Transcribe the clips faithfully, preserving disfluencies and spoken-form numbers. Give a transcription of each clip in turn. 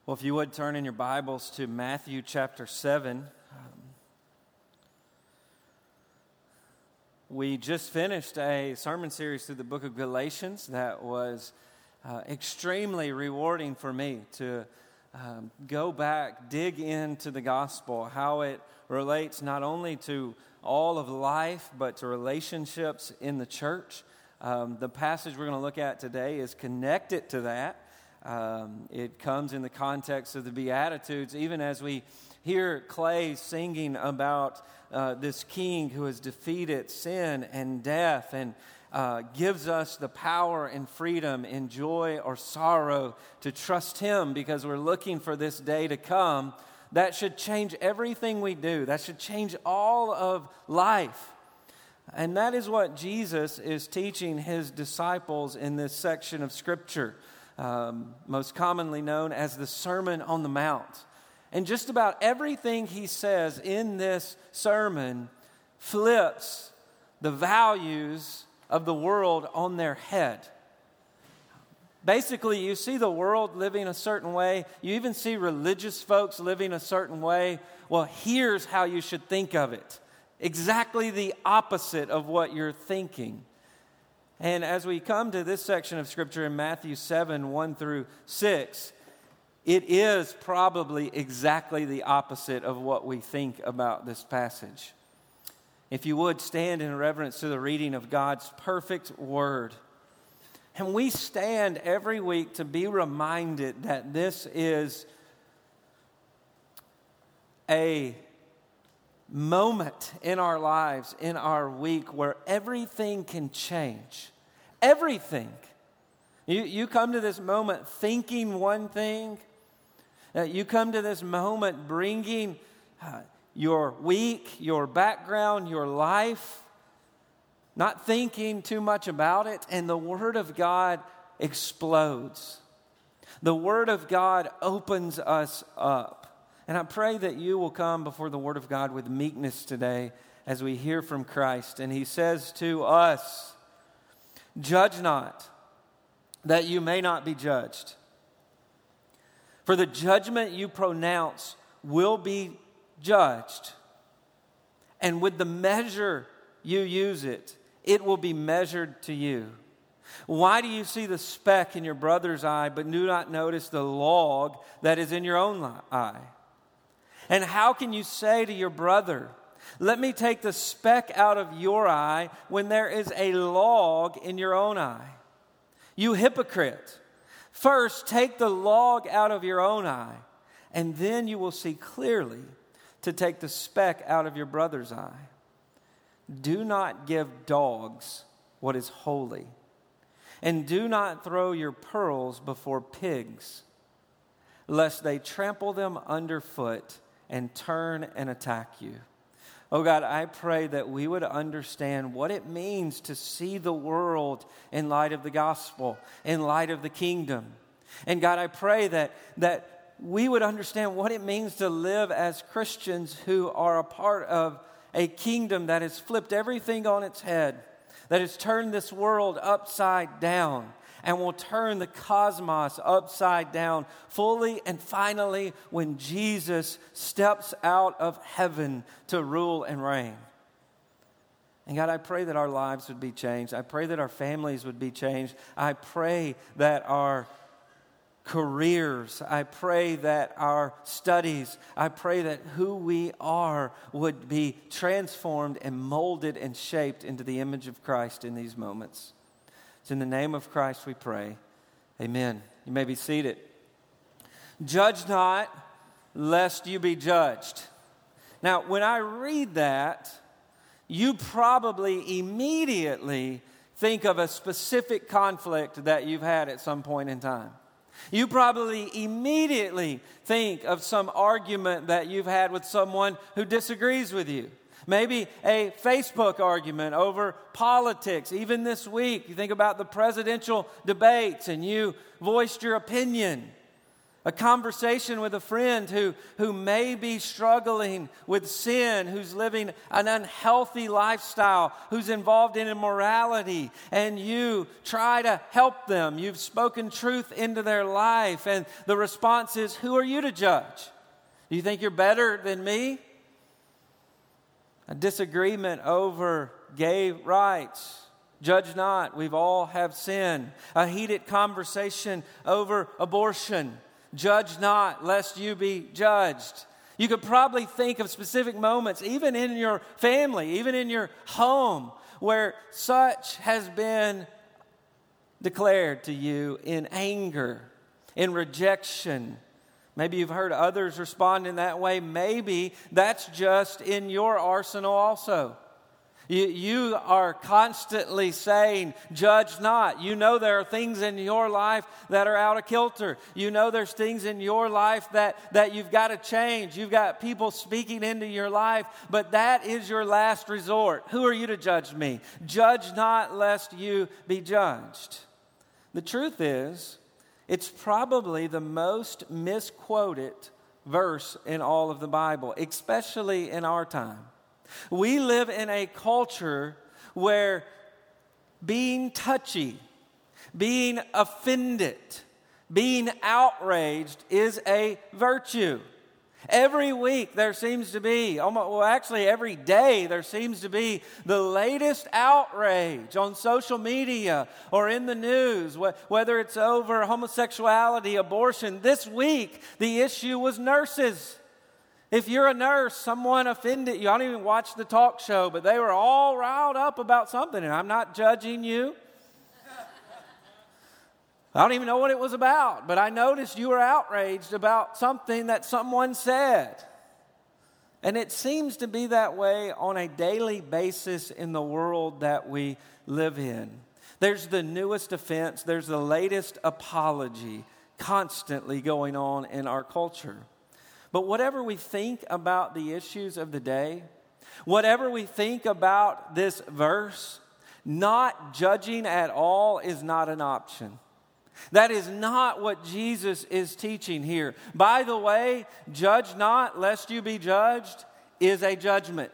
Well, if you would turn in your Bibles to Matthew chapter seven. Um, we just finished a sermon series through the book of Galatians that was uh, extremely rewarding for me to um, go back, dig into the gospel, how it relates not only to all of life, but to relationships in the church. Um, the passage we're going to look at today is connected to that. Um, it comes in the context of the Beatitudes, even as we hear Clay singing about uh, this king who has defeated sin and death and uh, gives us the power and freedom in joy or sorrow to trust him because we're looking for this day to come. That should change everything we do. That should change all of life. And that is what Jesus is teaching his disciples in this section of Scripture. Um, most commonly known as the Sermon on the Mount. And just about everything he says in this sermon flips the values of the world on their head. Basically, you see the world living a certain way. You even see religious folks living a certain way. Well, here's how you should think of it. Exactly the opposite of what you're thinking. And as we come to this section of Scripture in Matthew seven, one through six, it is probably exactly the opposite of what we think about this passage. If you would, stand in reverence to the reading of God's perfect word. And we stand every week to be reminded that this is a moment in our lives, in our week, where everything can change. Everything. You, you come to this moment thinking one thing. Uh, you come to this moment bringing uh, your week, your background, your life, not thinking too much about it, and the Word of God explodes. The Word of God opens us up. And I pray that you will come before the Word of God with meekness today as we hear from Christ. And He says to us, "Judge not, that you may not be judged. For the judgment you pronounce will be judged. And with the measure you use it, it will be measured to you. Why do you see the speck in your brother's eye, but do not notice the log that is in your own eye? And how can you say to your brother, 'Let me take the speck out of your eye,' when there is a log in your own eye? You hypocrite, first take the log out of your own eye, and then you will see clearly to take the speck out of your brother's eye. Do not give dogs what is holy, and do not throw your pearls before pigs, lest they trample them underfoot and turn and attack you." Oh God, I pray that we would understand what it means to see the world in light of the gospel, in light of the kingdom. And God, I pray that, that we would understand what it means to live as Christians who are a part of a kingdom that has flipped everything on its head, that has turned this world upside down, and will turn the cosmos upside down fully and finally when Jesus steps out of heaven to rule and reign. And God, I pray that our lives would be changed. I pray that our families would be changed. I pray that our careers, I pray that our studies, I pray that who we are would be transformed and molded and shaped into the image of Christ in these moments. It's in the name of Christ we pray. Amen. You may be seated. Judge not, lest you be judged. Now, when I read that, you probably immediately think of a specific conflict that you've had at some point in time. You probably immediately think of some argument that you've had with someone who disagrees with you. Maybe a Facebook argument over politics. Even this week, you think about the presidential debates and you voiced your opinion. A conversation with a friend who, who may be struggling with sin, who's living an unhealthy lifestyle, who's involved in immorality, and you try to help them. You've spoken truth into their life, and the response is, who are you to judge? Do you think you're better than me? A disagreement over gay rights. Judge not, we've all have sinned. A heated conversation over abortion. Judge not, lest you be judged. You could probably think of specific moments, even in your family, even in your home, where such has been declared to you in anger, in rejection. Maybe you've heard others respond in that way. Maybe that's just in your arsenal also. You, you are constantly saying, judge not. You know there are things in your life that are out of kilter. You know there's things in your life that, that you've got to change. You've got people speaking into your life, but that is your last resort. Who are you to judge me? Judge not, lest you be judged. The truth is, it's probably the most misquoted verse in all of the Bible, especially in our time. We live in a culture where being touchy, being offended, being outraged is a virtue. Every week there seems to be, almost, well actually every day there seems to be the latest outrage on social media or in the news, whether it's over homosexuality, abortion. This week the issue was nurses. If you're a nurse, someone offended you. I don't even watch the talk show, but they were all riled up about something, and I'm not judging you. I don't even know what it was about, but I noticed you were outraged about something that someone said. And it seems to be that way on a daily basis in the world that we live in. There's the newest offense, there's the latest apology constantly going on in our culture. But whatever we think about the issues of the day, whatever we think about this verse, not judging at all is not an option. That is not what Jesus is teaching here. By the way, judge not lest you be judged is a judgment.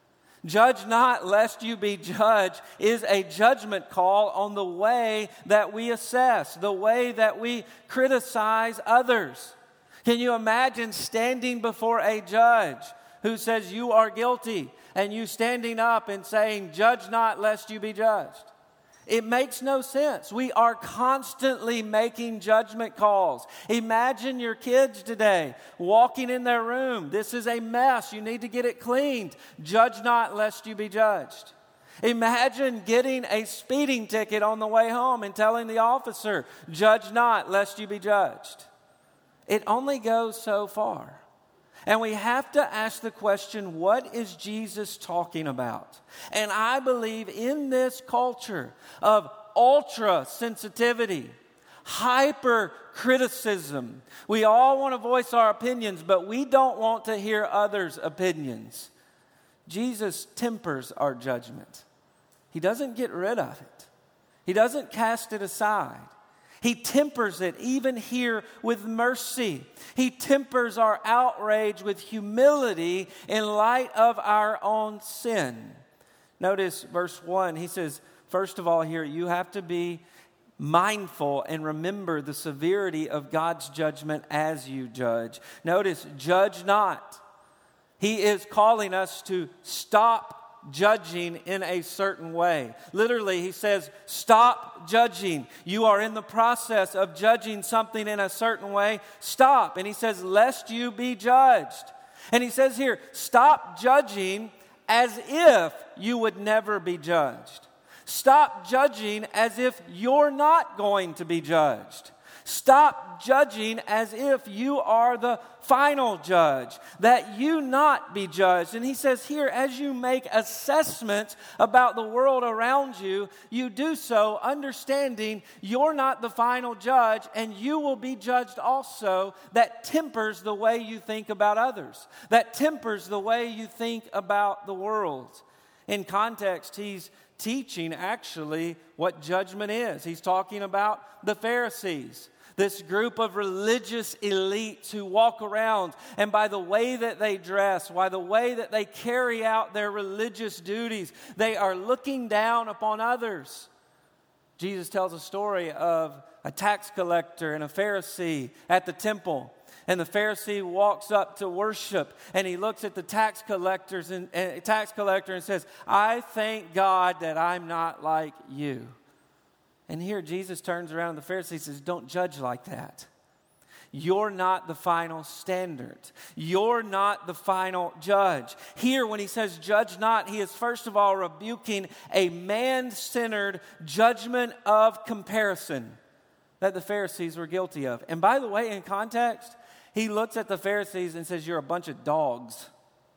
Judge not lest you be judged is a judgment call on the way that we assess, the way that we criticize others. Can you imagine standing before a judge who says you are guilty and you standing up and saying, judge not lest you be judged? It makes no sense. We are constantly making judgment calls. Imagine your kids today walking in their room. This is a mess. You need to get it cleaned. Judge not lest you be judged. Imagine getting a speeding ticket on the way home and telling the officer, judge not lest you be judged. It only goes so far. And we have to ask the question, what is Jesus talking about? And I believe in this culture of ultra sensitivity, hyper criticism, we all want to voice our opinions, but we don't want to hear others' opinions. Jesus tempers our judgment. He doesn't get rid of it. He doesn't cast it aside. He tempers it even here with mercy. He tempers our outrage with humility in light of our own sin. Notice verse one. He says, first of all here, you have to be mindful and remember the severity of God's judgment as you judge. Notice, judge not. He is calling us to stop judging in a certain way. Literally, he says, stop judging. You are in the process of judging something in a certain way. Stop. And he says, lest you be judged. And he says here, stop judging as if you would never be judged. Stop judging as if you're not going to be judged. Stop judging as if you are the final judge, that you not be judged. And he says here, as you make assessments about the world around you, you do so understanding you're not the final judge and you will be judged also. That tempers the way you think about others. That tempers the way you think about the world. In context, he's teaching actually what judgment is. He's talking about the Pharisees. this group of religious elites who walk around, and by the way that they dress, by the way that they carry out their religious duties, they are looking down upon others. Jesus tells a story of a tax collector and a Pharisee at the temple. And the Pharisee walks up to worship, and he looks at the tax collectors and uh, tax collector and says, "I thank God that I'm not like you." And here Jesus turns around, and the Pharisee says, "Don't judge like that. You're not the final standard. You're not the final judge." Here, when he says judge not, he is first of all rebuking a man-centered judgment of comparison that the Pharisees were guilty of. And by the way, in context, he looks at the Pharisees and says, "You're a bunch of dogs."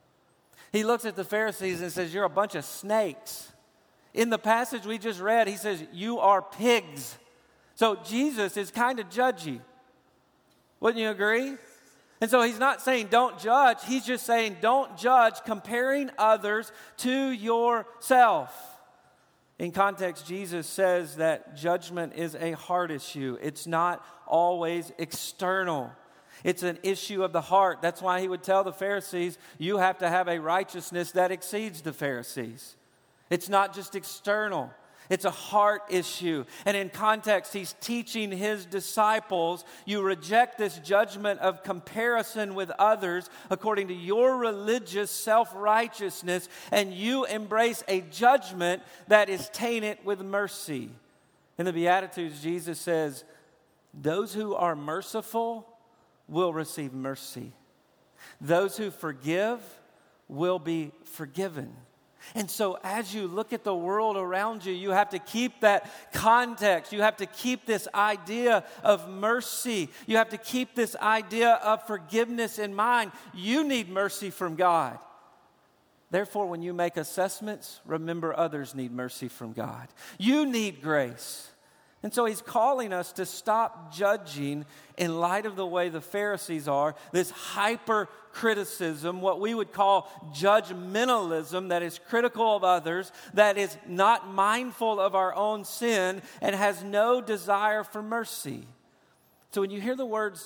He looks at the Pharisees and says, "You're a bunch of snakes." In the passage we just read, he says, "You are pigs." So Jesus is kind of judgy. Wouldn't you agree? And so he's not saying don't judge. He's just saying don't judge comparing others to yourself. In context, Jesus says that judgment is a heart issue. It's not always external. It's an issue of the heart. That's why he would tell the Pharisees, you have to have a righteousness that exceeds the Pharisees. It's not just external. It's a heart issue. And in context, he's teaching his disciples, you reject this judgment of comparison with others according to your religious self-righteousness, and you embrace a judgment that is tainted with mercy. In the Beatitudes, Jesus says, those who are merciful will receive mercy. Those who forgive will be forgiven. And so as you look at the world around you, you have to keep that context. You have to keep this idea of mercy. You have to keep this idea of forgiveness in mind. You need mercy from God. Therefore, when you make assessments, remember others need mercy from God. You need grace. And so he's calling us to stop judging in light of the way the Pharisees are, this hyper-criticism, what we would call judgmentalism that is critical of others, that is not mindful of our own sin, and has no desire for mercy. So when you hear the words,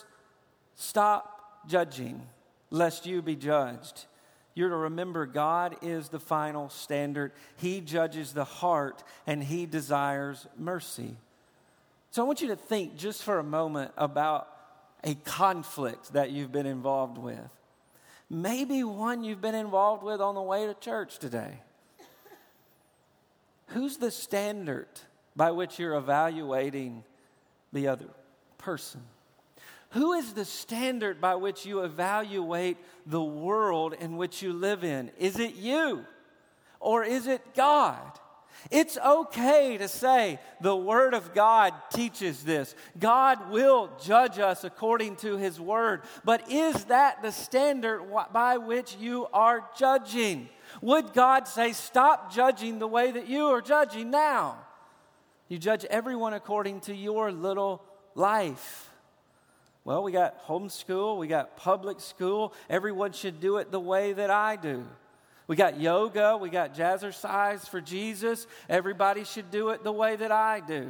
stop judging, lest you be judged, you're to remember God is the final standard. He judges the heart, and he desires mercy. So I want you to think just for a moment about a conflict that you've been involved with. Maybe one you've been involved with on the way to church today. Who's the standard by which you're evaluating the other person? Who is the standard by which you evaluate the world in which you live in? Is it you or is it God? It's okay to say the Word of God teaches this. God will judge us according to His Word. But is that the standard by which you are judging? Would God say, stop judging the way that you are judging now? You judge everyone according to your little life. Well, we got homeschool, we got public school. Everyone should do it the way that I do. We got yoga, we got jazzercise for Jesus. Everybody should do it the way that I do.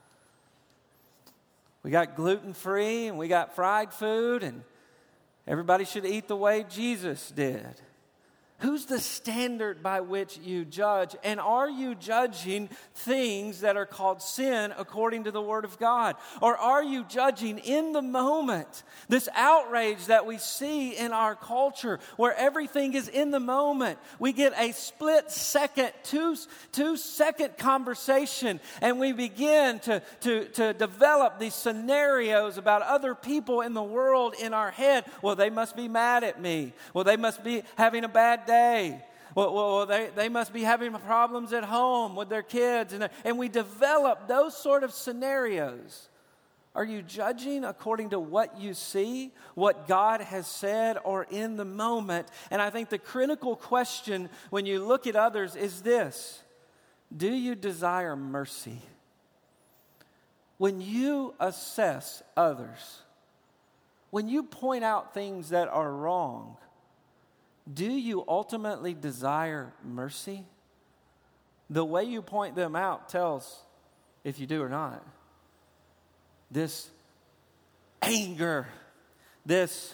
We got gluten-free and we got fried food, and everybody should eat the way Jesus did. Who's the standard by which you judge? And are you judging things that are called sin according to the Word of God? Or are you judging in the moment this outrage that we see in our culture where everything is in the moment? We get a split second, two, two second conversation, and we begin to, to, to develop these scenarios about other people in the world in our head. Well, they must be mad at me. Well, they must be having a bad day. Day. Well, well they, they must be having problems at home with their kids. And, and we develop those sort of scenarios. Are you judging according to what you see, what God has said, or in the moment? And I think the critical question when you look at others is this: do you desire mercy? When you assess others, when you point out things that are wrong, do you ultimately desire mercy? The way you point them out tells if you do or not. This anger, this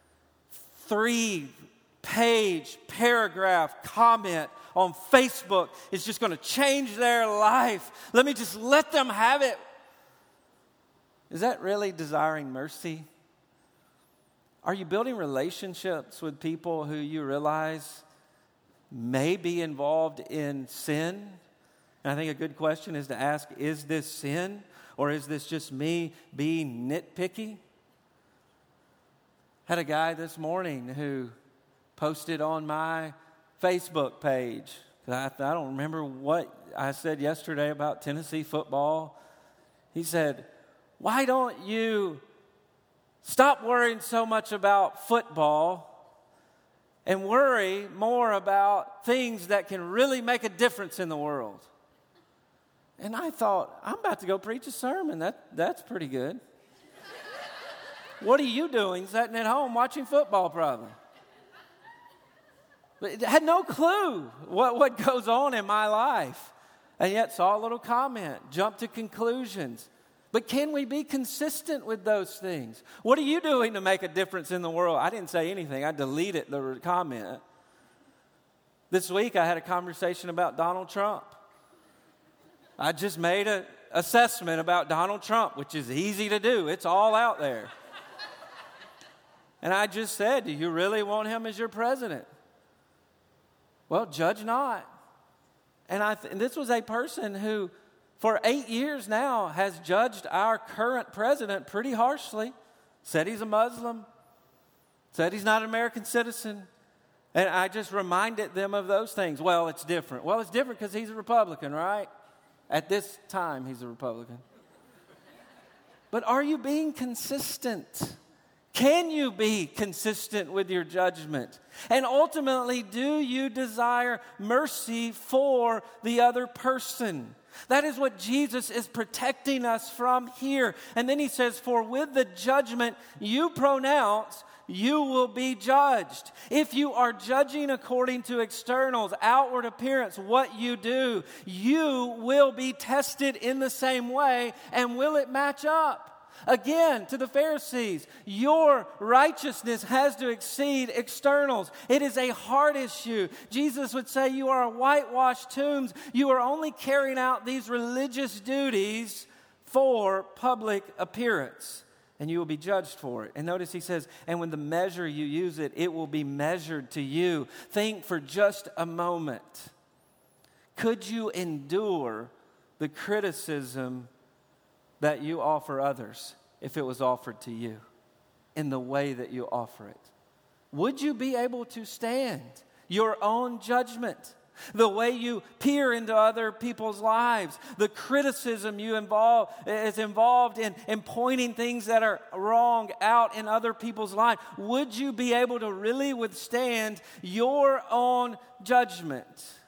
three-page paragraph comment on Facebook is just going to change their life. Let me just let them have it. Is that really desiring mercy? Are you building relationships with people who you realize may be involved in sin? And I think a good question is to ask, is this sin? Or is this just me being nitpicky? Had a guy this morning who posted on my Facebook page. I, I don't remember what I said yesterday about Tennessee football. He said, why don't you stop worrying so much about football and worry more about things that can really make a difference in the world? And I thought, I'm about to go preach a sermon. That, that's pretty good. What are you doing sitting at home watching football probably? But had no clue what, what goes on in my life. And yet saw a little comment, jumped to conclusions. But can we be consistent with those things? What are you doing to make a difference in the world? I didn't say anything. I deleted the comment. This week I had a conversation about Donald Trump. I just made an assessment about Donald Trump, which is easy to do. It's all out there. And I just said, do you really want him as your president? Well, judge not. And I th- and this was a person who, for eight years now, has judged our current president pretty harshly. Said he's a Muslim. Said he's not an American citizen. And I just reminded them of those things. Well, it's different. Well, it's different because he's a Republican, right? At this time, he's a Republican. But are you being consistent? Can you be consistent with your judgment? And ultimately, do you desire mercy for the other person? That is what Jesus is protecting us from here. And then he says, for with the judgment you pronounce, you will be judged. If you are judging according to externals, outward appearance, what you do, you will be tested in the same way. And will it match up? Again, to the Pharisees, your righteousness has to exceed externals. It is a heart issue. Jesus would say you are whitewashed tombs. You are only carrying out these religious duties for public appearance, and you will be judged for it. And notice he says, and when the measure you use it, it will be measured to you. Think for just a moment. Could you endure the criticism that you offer others if it was offered to you in the way that you offer it? Would you be able to stand your own judgment? The way you peer into other people's lives, the criticism you involve is involved in, in pointing things that are wrong out in other people's lives. Would you be able to really withstand your own judgment?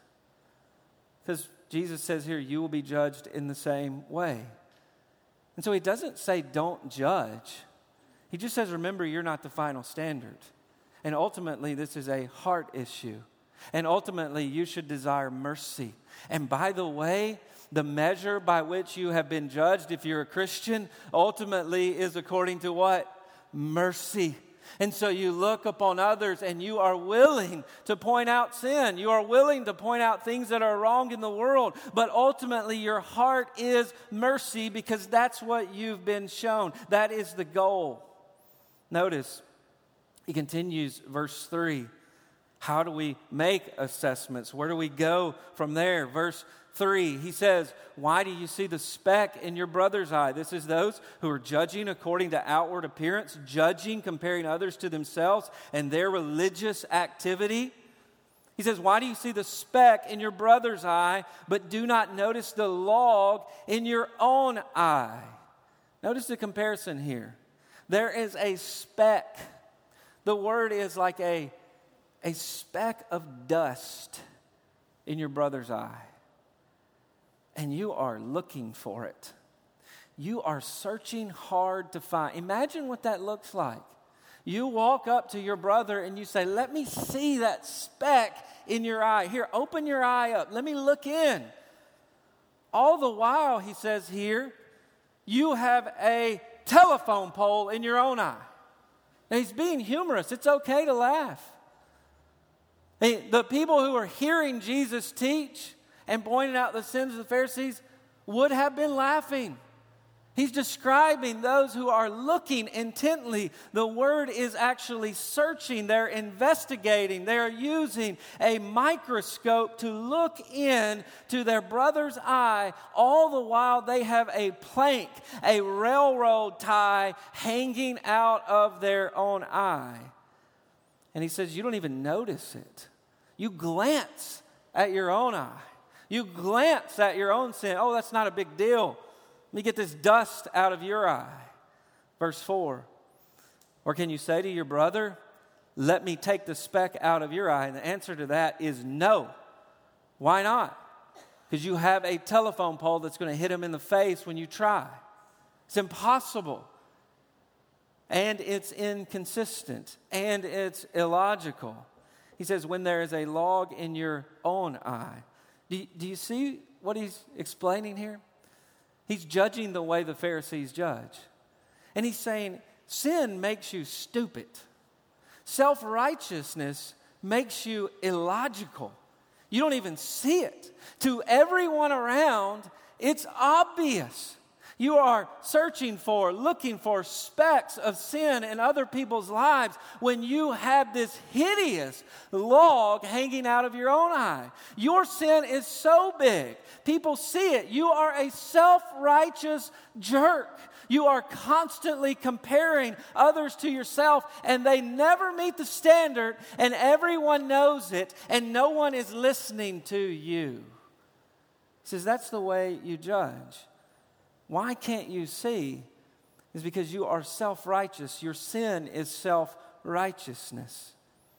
Because Jesus says here, you will be judged in the same way. And so he doesn't say don't judge. He just says, remember, you're not the final standard. And ultimately, this is a heart issue. And ultimately, you should desire mercy. And by the way, the measure by which you have been judged, if you're a Christian, ultimately is according to what? Mercy. And so you look upon others and you are willing to point out sin. You are willing to point out things that are wrong in the world. But ultimately your heart is mercy because that's what you've been shown. That is the goal. Notice, he continues verse three. How do we make assessments? Where do we go from there? Verse three, he says, why do you see the speck in your brother's eye? This is those who are judging according to outward appearance, judging, comparing others to themselves and their religious activity. He says, why do you see the speck in your brother's eye, but do not notice the log in your own eye? Notice the comparison here. There is a speck. The word is like a, a speck of dust in your brother's eye. And you are looking for it. You are searching hard to find. Imagine what that looks like. You walk up to your brother and you say, let me see that speck in your eye. Here, open your eye up. Let me look in. All the while, he says here, you have a telephone pole in your own eye. And he's being humorous. It's okay to laugh. Hey, the people who are hearing Jesus teach and pointing out the sins of the Pharisees would have been laughing. He's describing those who are looking intently. The word is actually searching. They're investigating. They're using a microscope to look in to their brother's eye, all the while they have a plank, a railroad tie hanging out of their own eye. And he says, you don't even notice it. You glance at your own eye. You glance at your own sin. Oh, that's not a big deal. Let me get this dust out of your eye. Verse four. Or can you say to your brother, let me take the speck out of your eye? And the answer to that is no. Why not? Because you have a telephone pole that's going to hit him in the face when you try. It's impossible. And it's inconsistent. And it's illogical. He says, when there is a log in your own eye. Do you, do you see what he's explaining here? He's judging the way the Pharisees judge. And he's saying, sin makes you stupid. Self-righteousness makes you illogical. You don't even see it. To everyone around, it's obvious. You are searching for, looking for specks of sin in other people's lives when you have this hideous log hanging out of your own eye. Your sin is so big. People see it. You are a self-righteous jerk. You are constantly comparing others to yourself, and they never meet the standard, and everyone knows it, and no one is listening to you. He says, that's the way you judge. Why can't you see? Is because you are self-righteous. Your sin is self-righteousness.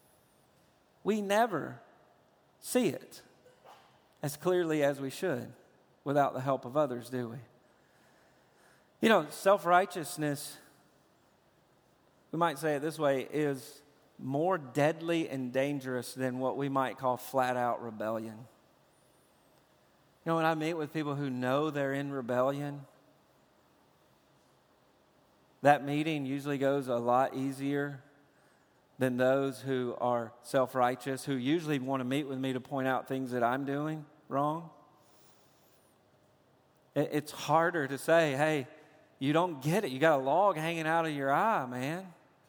We never see it as clearly as we should without the help of others, do we? You know, self-righteousness, we might say it this way, is more deadly and dangerous than what we might call flat-out rebellion. You know, when I meet with people who know they're in rebellion, that meeting usually goes a lot easier than those who are self-righteous, who usually want to meet with me to point out things that I'm doing wrong. It's harder to say, hey, you don't get it. You got a log hanging out of your eye, man.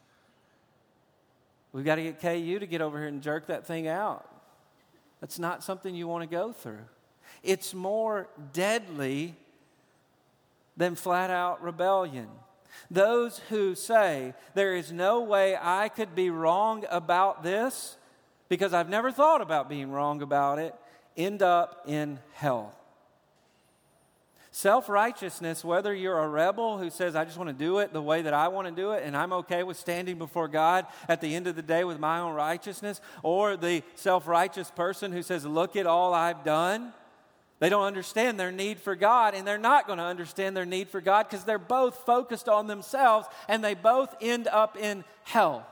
We've got to get K U to get over here and jerk that thing out. That's not something you want to go through. It's more deadly than flat-out rebellion. Those who say, there is no way I could be wrong about this because I've never thought about being wrong about it, end up in hell. Self-righteousness, whether you're a rebel who says, I just want to do it the way that I want to do it, and I'm okay with standing before God at the end of the day with my own righteousness, or the self-righteous person who says, look at all I've done. They don't understand their need for God, and they're not going to understand their need for God because they're both focused on themselves, and they both end up in hell.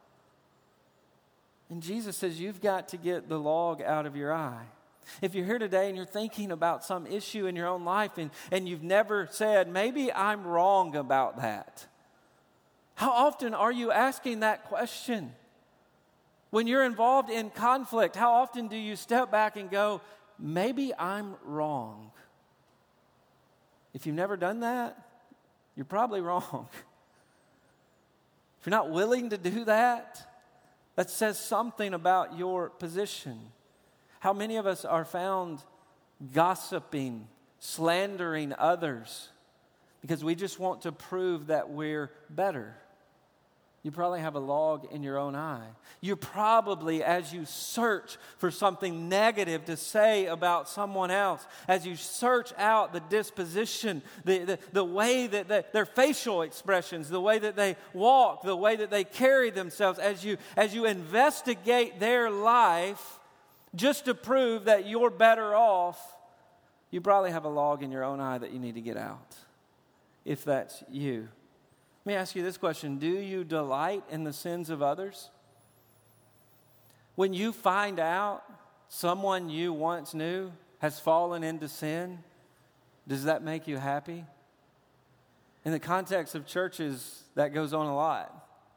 And Jesus says, you've got to get the log out of your eye. If you're here today and you're thinking about some issue in your own life and, and you've never said, maybe I'm wrong about that. How often are you asking that question? When you're involved in conflict, how often do you step back and go, maybe I'm wrong? If you've never done that, you're probably wrong. If you're not willing to do that, that says something about your position. How many of us are found gossiping, slandering others because we just want to prove that we're better? You probably have a log in your own eye. You probably, as you search for something negative to say about someone else, as you search out the disposition, the, the, the way that they, their facial expressions, the way that they walk, the way that they carry themselves, as you, as you investigate their life just to prove that you're better off, you probably have a log in your own eye that you need to get out, if that's you. Let me ask you this question. Do you delight in the sins of others? When you find out someone you once knew has fallen into sin, does that make you happy? In the context of churches, that goes on a lot.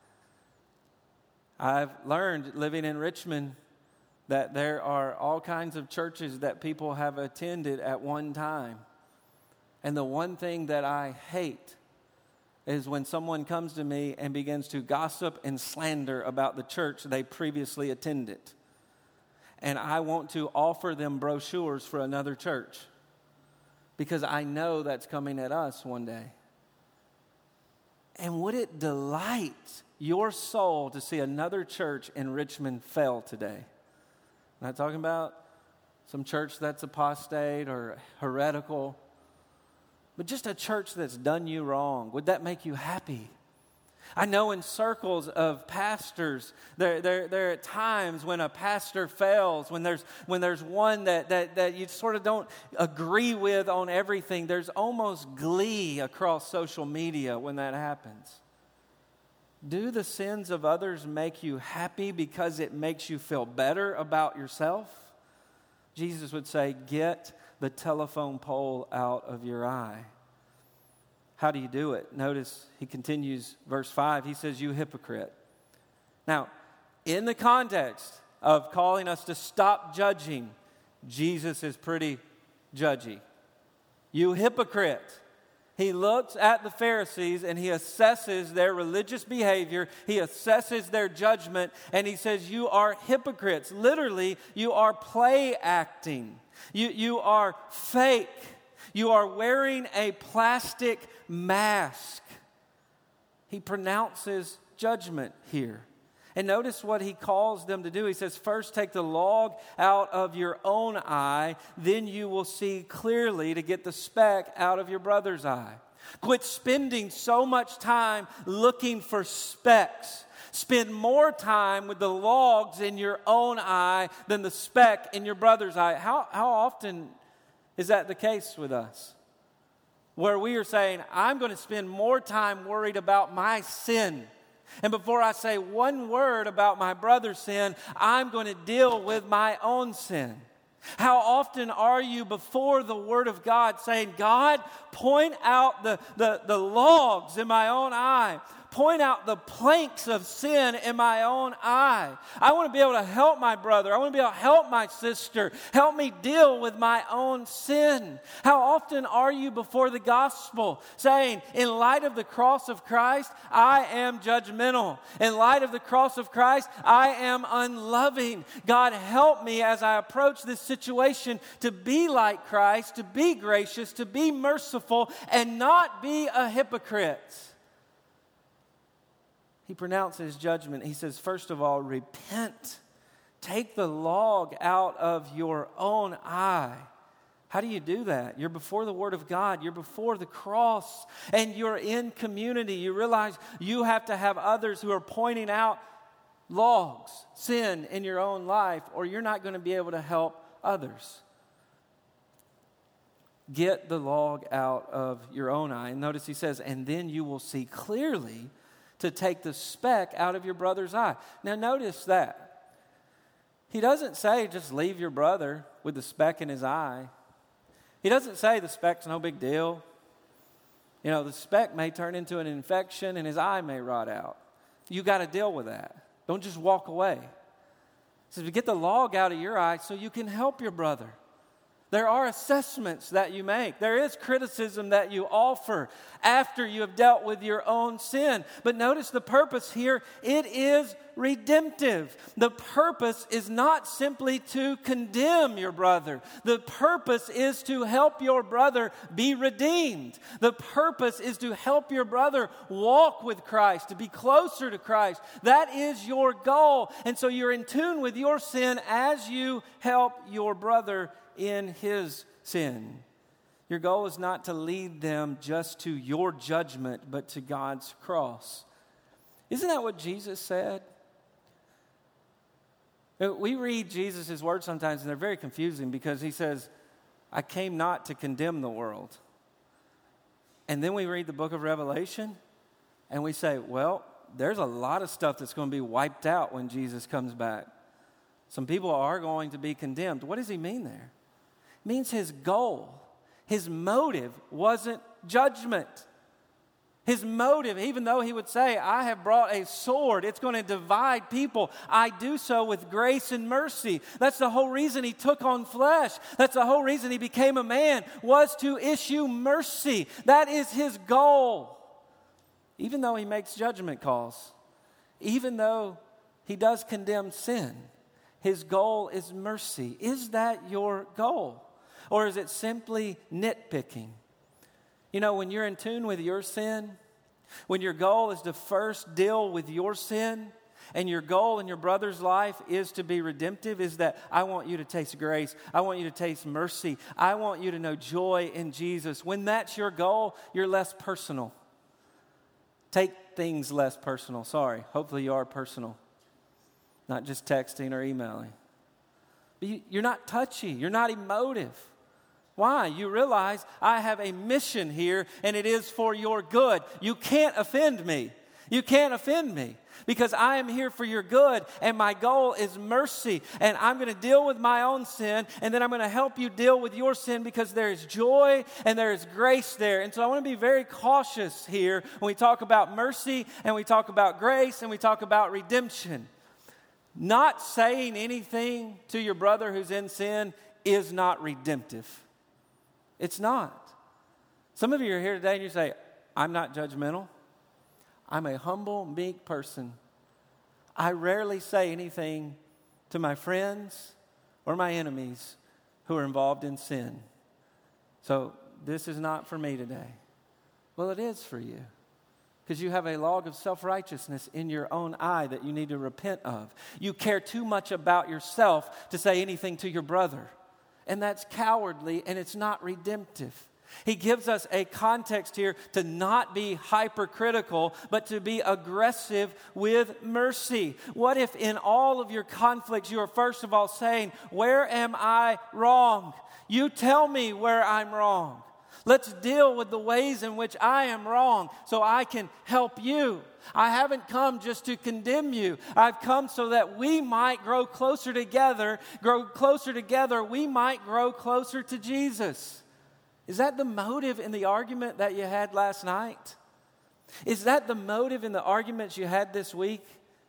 I've learned living in Richmond that there are all kinds of churches that people have attended at one time. And the one thing that I hate is when someone comes to me and begins to gossip and slander about the church they previously attended. And I want to offer them brochures for another church because I know that's coming at us one day. And would it delight your soul to see another church in Richmond fail today? I'm not talking about some church that's apostate or heretical, but just a church that's done you wrong. Would that make you happy? I know in circles of pastors, there, there, there are times when a pastor fails, when there's, when there's one that, that, that you sort of don't agree with on everything. There's almost glee across social media when that happens. Do the sins of others make you happy because it makes you feel better about yourself? Jesus would say, get the telephone pole out of your eye. How do you do it? Notice he continues, verse five, he says, you hypocrite. Now, in the context of calling us to stop judging, Jesus is pretty judgy. You hypocrite. He looks at the Pharisees and he assesses their religious behavior. He assesses their judgment and he says, you are hypocrites. Literally, you are play acting. You, you are fake. You are wearing a plastic mask. He pronounces judgment here. And notice what he calls them to do. He says, first take the log out of your own eye, then you will see clearly to get the speck out of your brother's eye. Quit spending so much time looking for specks. Spend more time with the logs in your own eye than the speck in your brother's eye. How, how often is that the case with us? Where we are saying, I'm going to spend more time worried about my sin. And before I say one word about my brother's sin, I'm going to deal with my own sin. How often are you before the Word of God saying, God, point out the, the, the logs in my own eye. Point out the planks of sin in my own eye. I want to be able to help my brother. I want to be able to help my sister. Help me deal with my own sin. How often are you before the gospel saying, in light of the cross of Christ, I am judgmental. In light of the cross of Christ, I am unloving. God, help me as I approach this situation to be like Christ, to be gracious, to be merciful, and not be a hypocrite. He pronounces judgment. He says, first of all, repent. Take the log out of your own eye. How do you do that? You're before the Word of God. You're before the cross. And you're in community. You realize you have to have others who are pointing out logs, sin in your own life, or you're not going to be able to help others. Get the log out of your own eye. And notice he says, and then you will see clearly to take the speck out of your brother's eye. Now notice that. He doesn't say just leave your brother with the speck in his eye. He doesn't say the speck's no big deal. You know, the speck may turn into an infection and his eye may rot out. You got to deal with that. Don't just walk away. He says, get the log out of your eye so you can help your brother. There are assessments that you make. There is criticism that you offer after you have dealt with your own sin. But notice the purpose here, it is redemptive. The purpose is not simply to condemn your brother. The purpose is to help your brother be redeemed. The purpose is to help your brother walk with Christ, to be closer to Christ. That is your goal. And so you're in tune with your sin as you help your brother in his sin. Your goal is not to lead them just to your judgment, but to God's cross. Isn't that what Jesus said? We read Jesus' words sometimes and they're very confusing because he says, I came not to condemn the world. And then we read the book of Revelation and we say, well, there's a lot of stuff that's going to be wiped out when Jesus comes back. Some people are going to be condemned. What does he mean there? It means his goal, his motive wasn't judgment. His motive, even though he would say, I have brought a sword, it's going to divide people, I do so with grace and mercy. That's the whole reason he took on flesh. That's the whole reason he became a man, was to issue mercy. That is his goal. Even though he makes judgment calls, even though he does condemn sin, his goal is mercy. Is that your goal? Or is it simply nitpicking? You know, when you're in tune with your sin, when your goal is to first deal with your sin, and your goal in your brother's life is to be redemptive, is that I want you to taste grace. I want you to taste mercy. I want you to know joy in Jesus. When that's your goal, you're less personal. Take things less personal. Sorry. Hopefully you are personal. Not just texting or emailing. But you, you're not touchy. You're not emotive. Why? You realize I have a mission here, and it is for your good. You can't offend me. You can't offend me because I am here for your good, and my goal is mercy. And I'm going to deal with my own sin, and then I'm going to help you deal with your sin because there is joy and there is grace there. And so I want to be very cautious here when we talk about mercy and we talk about grace and we talk about redemption. Not saying anything to your brother who's in sin is not redemptive. It's not. Some of you are here today and you say, I'm not judgmental. I'm a humble, meek person. I rarely say anything to my friends or my enemies who are involved in sin. So this is not for me today. Well, it is for you. Because you have a log of self-righteousness in your own eye that you need to repent of. You care too much about yourself to say anything to your brother. And that's cowardly, and it's not redemptive. He gives us a context here to not be hypercritical, but to be aggressive with mercy. What if in all of your conflicts you are first of all saying, where am I wrong? You tell me where I'm wrong. Let's deal with the ways in which I am wrong so I can help you. I haven't come just to condemn you. I've come so that we might grow closer together. Grow closer together, we might grow closer to Jesus. Is that the motive in the argument that you had last night? Is that the motive in the arguments you had this week?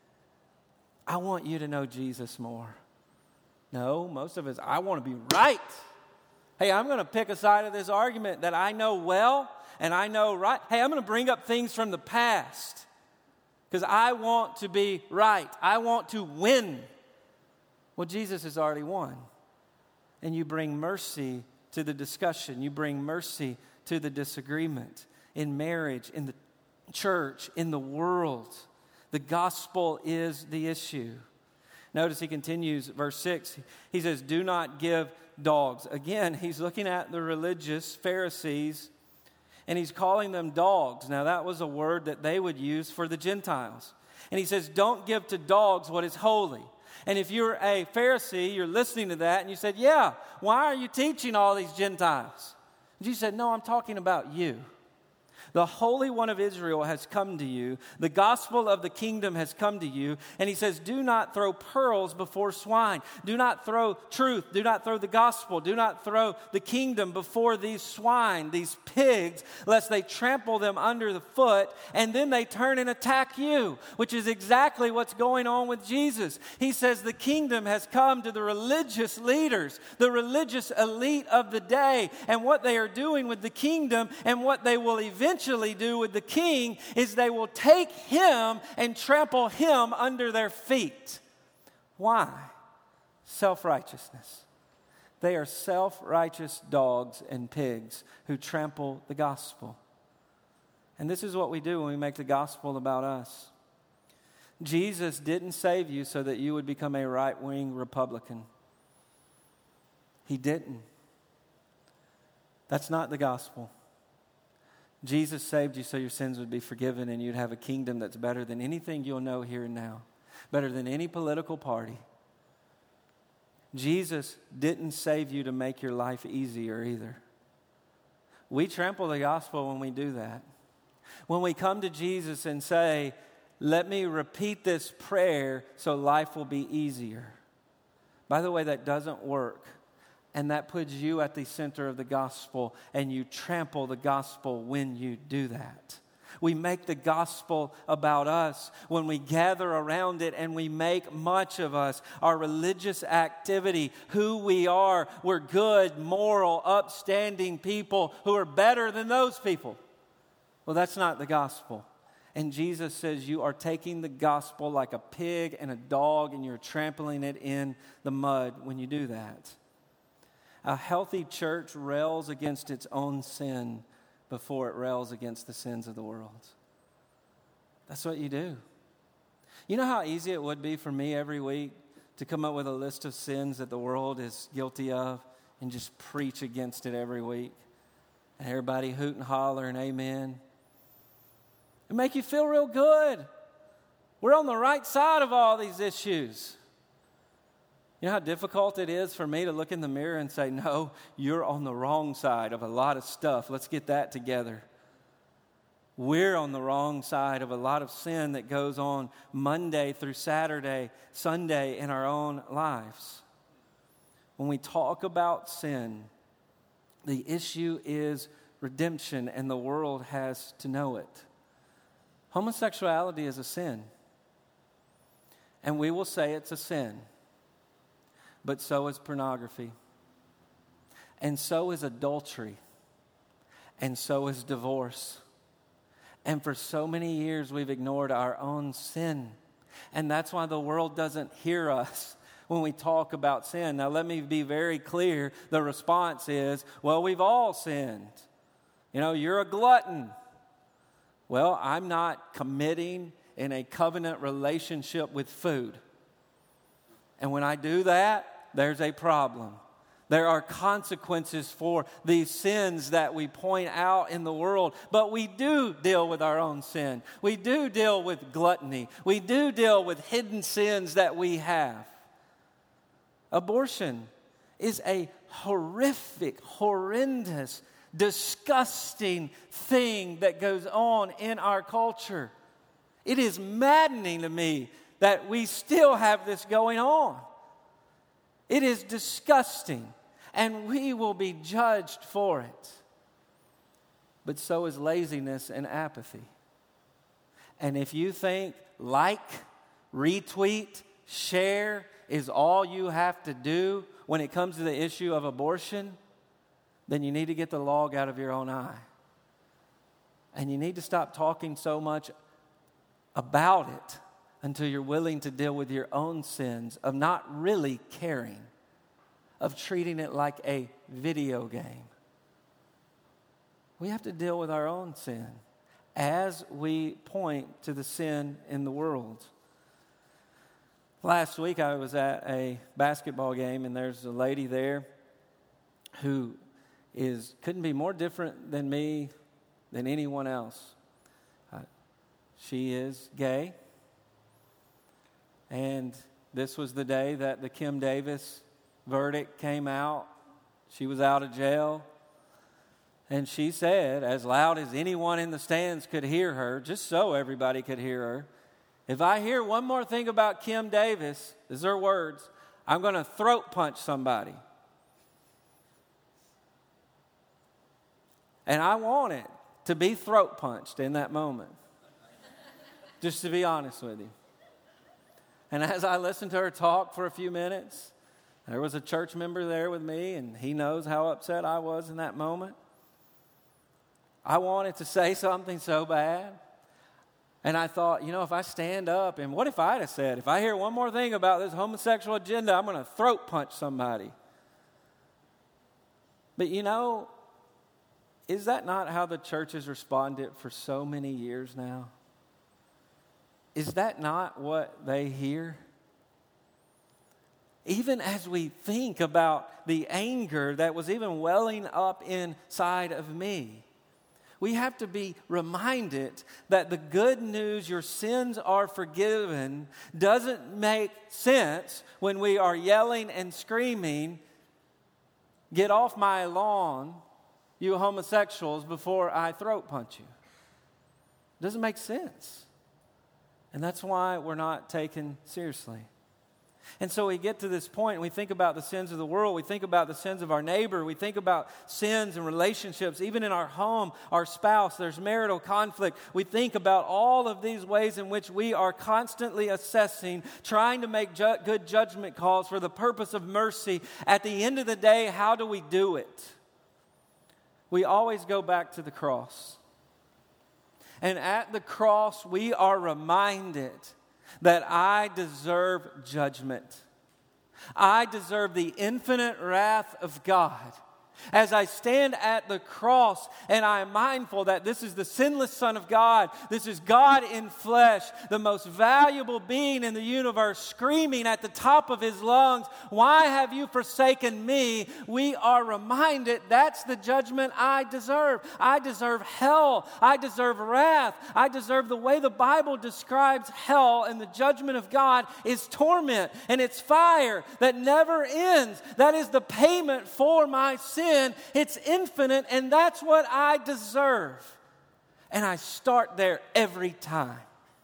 I want you to know Jesus more. No, most of us, I want to be right. Hey, I'm going to pick a side of this argument that I know well and I know right. Hey, I'm going to bring up things from the past because I want to be right. I want to win. Well, Jesus has already won. And you bring mercy to the discussion. You bring mercy to the disagreement. In marriage, in the church, in the world, the gospel is the issue. Notice he continues, verse six. He says, do not give dogs. Again, he's looking at the religious Pharisees, and he's calling them dogs. Now, that was a word that they would use for the Gentiles. And he says, don't give to dogs what is holy. And if you're a Pharisee, you're listening to that, and you said, yeah, why are you teaching all these Gentiles? And Jesus said, no, I'm talking about you. The Holy One of Israel has come to you. The gospel of the kingdom has come to you. And he says, do not throw pearls before swine. Do not throw truth. Do not throw the gospel. Do not throw the kingdom before these swine, these pigs, lest they trample them under the foot, and then they turn and attack you, which is exactly what's going on with Jesus. He says the kingdom has come to the religious leaders, the religious elite of the day, and what they are doing with the kingdom and what they will eventually do with the king is they will take him and trample him under their feet. Why? Self-righteousness. They are self-righteous dogs and pigs who trample the gospel. And this is what we do when we make the gospel about us. Jesus didn't save you so that you would become a right-wing Republican. He didn't. That's not the gospel. Jesus saved you so your sins would be forgiven and you'd have a kingdom that's better than anything you'll know here and now, better than any political party. Jesus didn't save you to make your life easier either. We trample the gospel when we do that. When we come to Jesus and say, let me repeat this prayer so life will be easier. By the way, that doesn't work. And that puts you at the center of the gospel, and you trample the gospel when you do that. We make the gospel about us when we gather around it and we make much of us, our religious activity, who we are. We're good, moral, upstanding people who are better than those people. Well, that's not the gospel. And Jesus says you are taking the gospel like a pig and a dog and you're trampling it in the mud when you do that. A healthy church rails against its own sin before it rails against the sins of the world. That's what you do. You know how easy it would be for me every week to come up with a list of sins that the world is guilty of and just preach against it every week? And everybody hoot and holler and amen. It make you feel real good. We're on the right side of all these issues. You know how difficult it is for me to look in the mirror and say, no, you're on the wrong side of a lot of stuff. Let's get that together. We're on the wrong side of a lot of sin that goes on Monday through Saturday, Sunday in our own lives. When we talk about sin, the issue is redemption, and the world has to know it. Homosexuality is a sin. And we will say it's a sin. But so is pornography. And so is adultery. And so is divorce. And for so many years we've ignored our own sin. And that's why the world doesn't hear us when we talk about sin. Now let me be very clear. The response is, well, we've all sinned. You know, you're a glutton. Well, I'm not committing in a covenant relationship with food. And when I do that, there's a problem. There are consequences for these sins that we point out in the world. But we do deal with our own sin. We do deal with gluttony. We do deal with hidden sins that we have. Abortion is a horrific, horrendous, disgusting thing that goes on in our culture. It is maddening to me that we still have this going on. It is disgusting, and we will be judged for it. But so is laziness and apathy. And if you think like, retweet, share is all you have to do when it comes to the issue of abortion, then you need to get the log out of your own eye. And you need to stop talking so much about it until you're willing to deal with your own sins of not really caring, of treating it like a video game. We have to deal with our own sin as we point to the sin in the world. Last week I was at a basketball game, and there's a lady there who is couldn't be more different than me, than anyone else. Uh, she is gay. And this was the day that the Kim Davis verdict came out. She was out of jail. And she said, as loud as anyone in the stands could hear her, just so everybody could hear her, if I hear one more thing about Kim Davis, these are her words, I'm going to throat punch somebody. And I wanted to be throat punched in that moment. Just to be honest with you. And as I listened to her talk for a few minutes, there was a church member there with me, and he knows how upset I was in that moment. I wanted to say something so bad. And I thought, you know, if I stand up, and what if I'd have said, if I hear one more thing about this homosexual agenda, I'm going to throat punch somebody. But you know, is that not how the church has responded for so many years now? Is that not what they hear? Even as we think about the anger that was even welling up inside of me, we have to be reminded that the good news, your sins are forgiven, doesn't make sense when we are yelling and screaming, get off my lawn, you homosexuals, before I throat punch you. It doesn't make sense. And that's why we're not taken seriously. And so we get to this point and we think about the sins of the world. We think about the sins of our neighbor. We think about sins and relationships. Even in our home, our spouse, there's marital conflict. We think about all of these ways in which we are constantly assessing, trying to make ju- good judgment calls for the purpose of mercy. At the end of the day, how do we do it? We always go back to the cross. And at the cross, we are reminded that I deserve judgment. I deserve the infinite wrath of God. As I stand at the cross and I am mindful that this is the sinless Son of God, this is God in flesh, the most valuable being in the universe, screaming at the top of his lungs, "Why have you forsaken me?" We are reminded that's the judgment I deserve. I deserve hell. I deserve wrath. I deserve the way the Bible describes hell and the judgment of God is torment, and it's fire that never ends. That is the payment for my sin. It's infinite, and that's what I deserve. And I start there every time.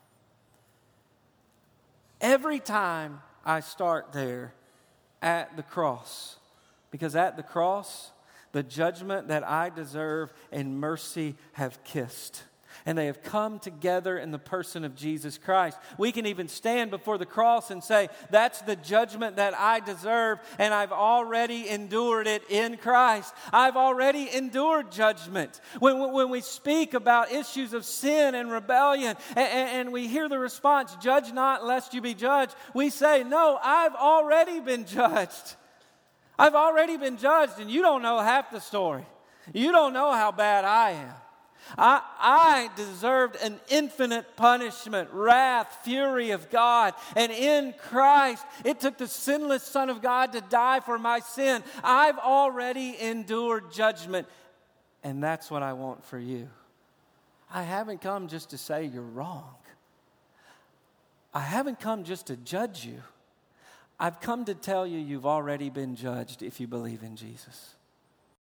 Every time I start there at the cross. Because at the cross, the judgment that I deserve and mercy have kissed. And they have come together in the person of Jesus Christ. We can even stand before the cross and say, that's the judgment that I deserve, and I've already endured it in Christ. I've already endured judgment. When, when we speak about issues of sin and rebellion, and, and we hear the response, "Judge not lest you be judged," we say, no, I've already been judged. I've already been judged, and you don't know half the story. You don't know how bad I am. I, I deserved an infinite punishment, wrath, fury of God. And in Christ, it took the sinless Son of God to die for my sin. I've already endured judgment. And that's what I want for you. I haven't come just to say you're wrong. I haven't come just to judge you. I've come to tell you you've already been judged if you believe in Jesus.